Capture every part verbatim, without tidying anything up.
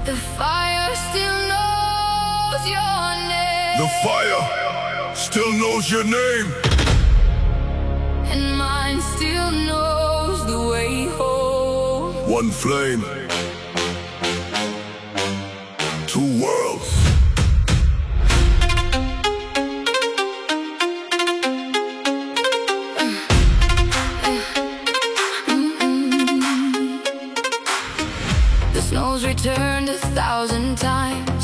The fire still knows your name. The fire still knows your name. And mine still knows the way home. One flame, two worlds. The snows returned a thousand times,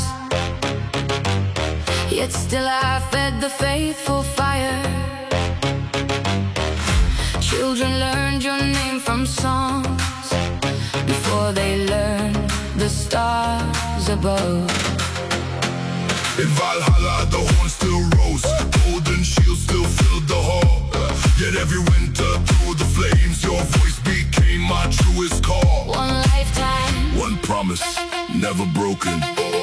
yet still I fed the faithful fire. Children learned your name from songs before they learned the stars above. In Valhalla the horn still rose, golden shield still filled the hall. Yet every winter through the flames your voice became my truest call. One lifetime, one promise, never broken.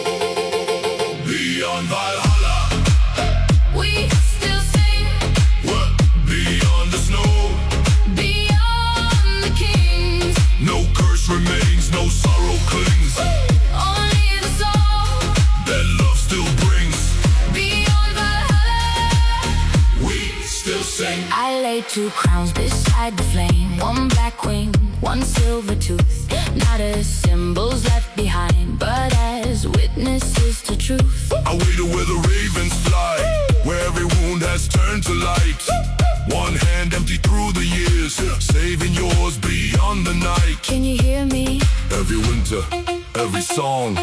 Beyond Valhalla we still sing. What? Beyond the snow, beyond the kings. no curse remains, no sorrow clings. Only the song that love still brings. beyond Valhalla We still sing. I laid two crowns beside the flame, one black wing, one silver tooth. Not as symbols left behind, but as witnesses to truth. I waited where the ravens fly, where every wound has turned to light. One hand empty through the years, saving yours beyond the night. Can you hear me? Every winter, every song.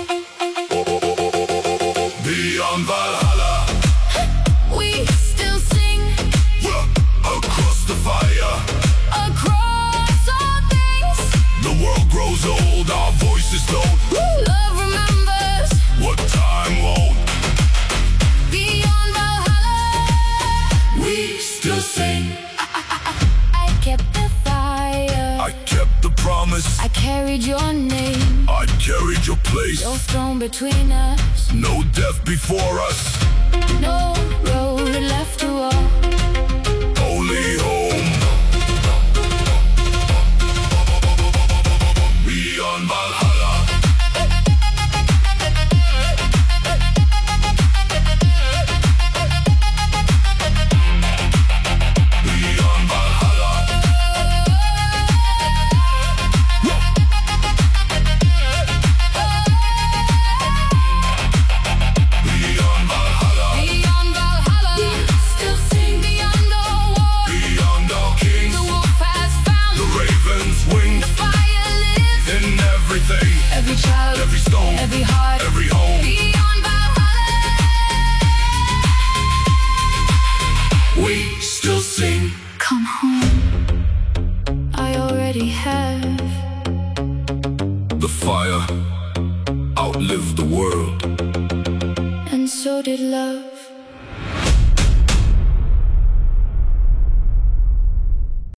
Beyond Valhalla We still sing. we're across the fire. Across all things, The world grows old, our voices don't. love remembers. What time won't. Beyond Valhalla We still sing. I kept the fire, I kept the promise, I carried your name. I carried your place. No throne between us, No death before us, no road left to walk. only home. Beyond Valhalla Beyond Valhalla Beyond Valhalla Beyond Valhalla we still sing. Beyond all war, Beyond all kings, the wolf has found the raven's wings. the fire lives. In everything, Every child, every stone, every heart, every home. beyond Valhalla We still sing. come home. I already have. The fire outlived the world. And so did love.